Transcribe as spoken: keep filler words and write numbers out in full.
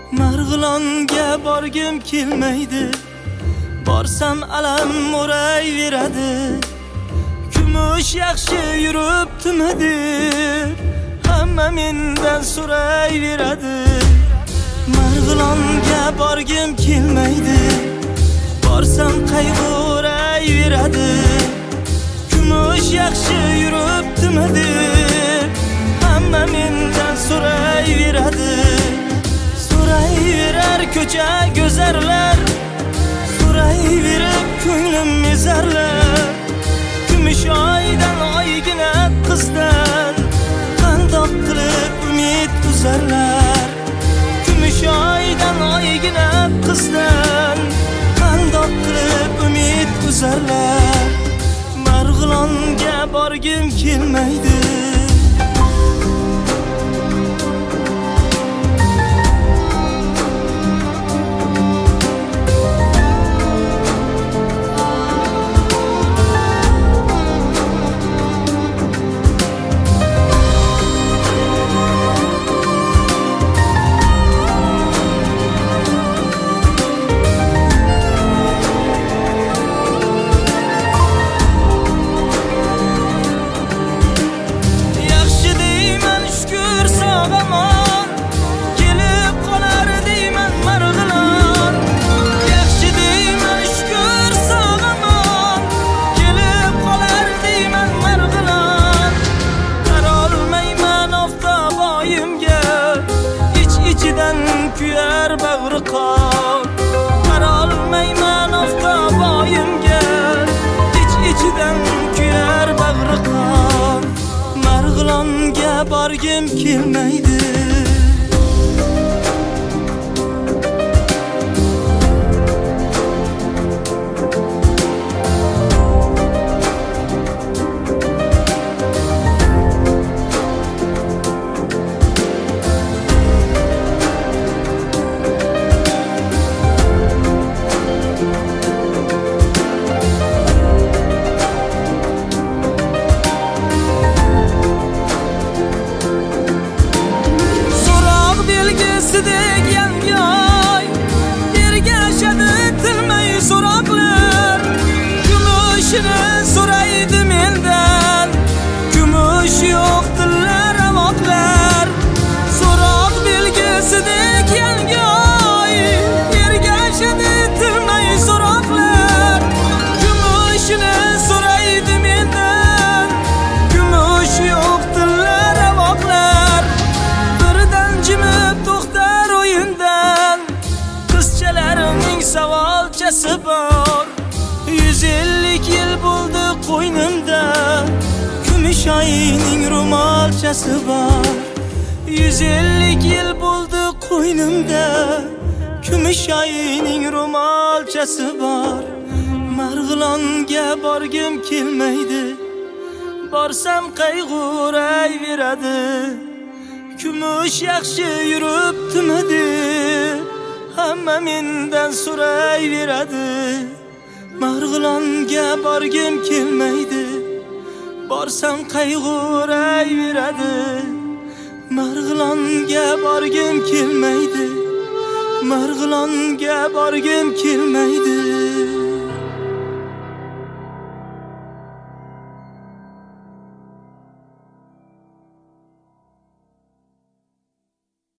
Marg'ilonga borgim kelmaydi, borsam alam o'rayveradi. Kumush yaxshi yuribdimi deb hamma mendan so'rayveradi. Marg'ilonga borgim kelmaydi, borsam qayg'u o'rayveradi. Kumush yaxshi yuribdimi deb hamma mendan so'rayveradi. So'rayverar ko'cha go'zarlar, so'rayverib ko'nglim mezarlar. Kumush oydan oygina qizdan qandoq qilib umid uzarlar. Kumush oydan oygina qizdan qandoq qilib umid uzarlar. Marg'ilonga borgim kelmaydi. Kuyar bag'ri qon, qarolmayman oftob oyimga, ich-ichidan kuyar bag'ri qon. Marg'ilonga borgim kelmaydi. So'raydi mendan, kumush yo'qdilar aloqlar. So'roq belgisidek yangoy, ergashadi tilmay so'roqlar. Kumushni so'raydi mendan, kumush yo'qdilar aloqlar. Birdan jimib to'xtar o'yindan, qizchalarning savolchasi bor. Yuz ellik yil bo'ldi qo'ynimda, kumush oyning ro'molchasi bor. Yuz ellik yil bo'ldi qo'ynimda, kumush oyning ro'molchasi bor. Marg'ilonga borgim kelmaydi, borsam qayg'u o'rayveradi. Kumush yaxshi yuribdimi deb hamma mendan so'rayveradi. Marg'ilonga borgim kelmaydi, borsam qayg'u o'rayveradi. Marg'ilonga borgim kelmaydi, Marg'ilonga borgim kelmaydi.